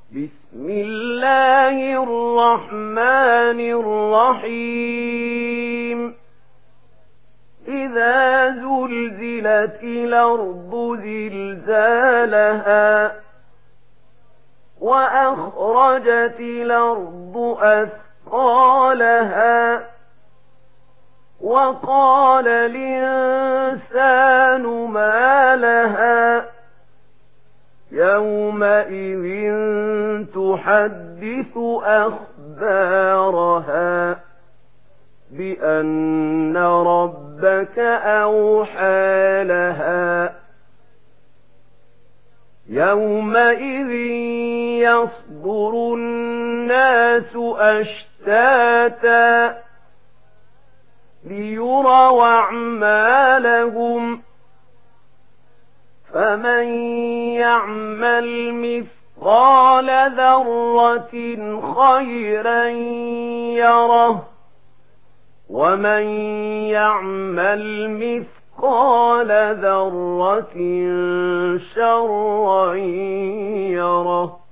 بسم الله الرحمن الرحيم إذا زلزلت الأرض زلزالها وأخرجت الأرض أثقالها وقال الإنسان ما لها يومئذ تحدث أخبارها بأن ربك أوحى لها يومئذ يصدر الناس أشتاتا ليروا أعمالهم فمن يعمل مثقال ذرة خيرا يره ومن يعمل مثقال ذرة شرا يره